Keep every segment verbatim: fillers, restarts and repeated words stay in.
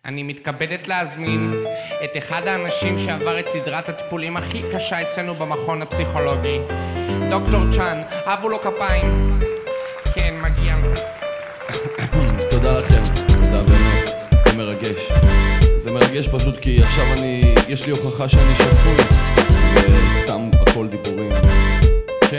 אני מתכבדת להזמין את אחד האנשים שעבר את סדרת הטיפולים הכי קשה אצלנו במכון הפסיכולוגי, דוקטור צ'אן. אהבו לו כפיים. כן, מגיע לו. תודה לכם, תודה באמת, זה מרגש. זה מרגש פשוט כי עכשיו אני, יש לי הוכחה שאני שפוי, וסתם הכל דיבורים. כן.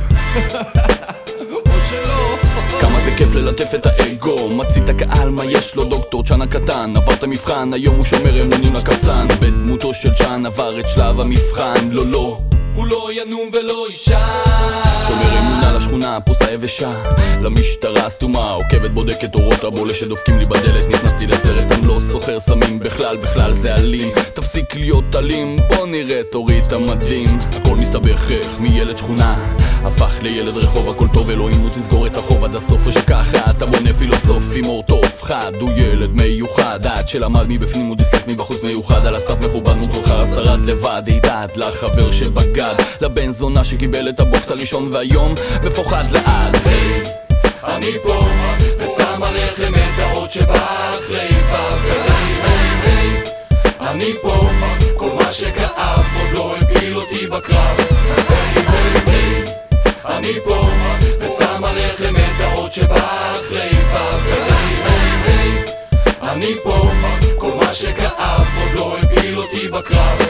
או שלא. כמה זה כיף ללטף את האגו, מצית הקהל מה יש לו. דוקטור צ'אן הקטן עבר את המבחן, היום הוא שומר אמונים לקבצן. בדמותו של צ'אן עבר את שלב המבחן. לא לא, הוא לא ינום ולא אישה, שומר אמונה לשכונה, פרוסה יבשה. למשטרה סתומה, עוקבת בודקת אורות הבולש שדופקים לי בדלת. נכנסתי לסרט, אני לא סוחר סמים בכלל, בכלל זה אלים. תפסיק להיות אלים, בוא נראה תוריד את המדים. הכל מסתבך איך מילד שכונה הפך לילד רחוב. הכל טוב, אלוהים לא תסגור את החוב עד הסוף, ושככה אתה בונה פילוסופי מור טוב חד. הוא ילד מיוחד, עד שלמד מבפנים הוא דיסלק מבחוץ מיוחד. על הסף מכובד מוכרחר שרד לבד, הידד לחבר שבגד, לבן זונה שקיבל את הבוקס הראשון והיום מפוחד לעד. היי, אני פה ושם עליכם את האות שבא אחרי ו' והי היי היי, אני פה, כל מה שכאב עוד לא הפיל אותי בקרב. היי היי היי, אני פה ושם עליכם את האות שבא אחרי ו' והי היי היי, אני פה, כל מה שכאב עוד לא הפיל אותי בקרב.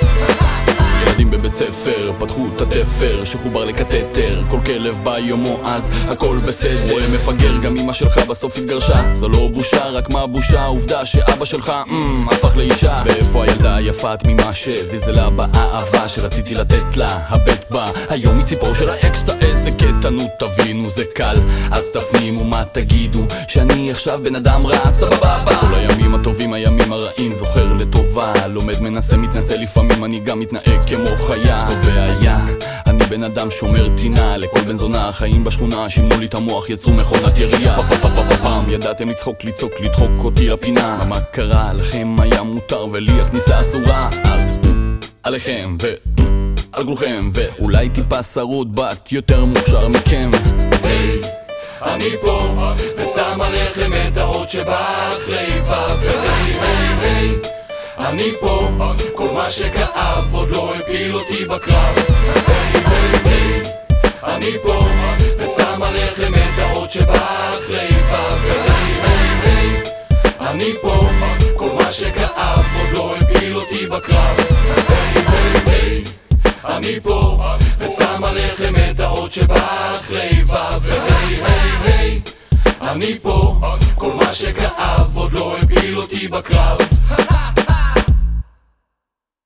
ילדים בבית ספר פתחו את התפר שחובר לקטטר, כל כלב ביומו אז הכל בסדר. רואה מפגר, גם אמא שלך בסוף התגרשה, זו לא בושה, רק מה בושה? עובדה שאבא שלך mm, הפך לאישה. ואיפה הילדה היפה תמימה שזלזלה באהבה שרציתי לתת לה? הבט בה היום מציפור של האקסטה, איזה קטע, נו תבינו זה קל, אז תפנימו מה תגידו, שאני עכשיו בן אדם רע סבבה. כל הימים הטובים הימים הרעים זוכר לטובה, לומד מנסה מתנצל, לפעמים אני גם מתנהג כמו חיה. זו בעיה, אני בן אדם שומר טינה, לכל בן זונה החיים בשכונה שימנו לי את המוח, יצרו מכונת ירייה. פעם ידעתם לצחוק, לצעוק, לדחוק אותי לפינה. מה קרה? לכם היה מותר ולי הכניסה אסורה, אז עליכם ועל כולכם, ואולי טיפה שרוד בת יותר מוכשר מכם. היי, אני פה ושם עליכם את האות שבא אחרי ו' והי היי היי, אני פה, כל מה שכאב עוד לא הפיל אותי בקרב. היי היי היי, אני פה ושם עליכם את האות שבא אחרי ו' והי היי היי, אני פה, כל מה שכאב עוד לא הפיל אותי בקרב. היי היי היי, אני פה ושם עליכם את האות שבא אחרי ו' והי היי היי, אני פה, כל מה שכאב עוד לא הפיל אותי בקרב.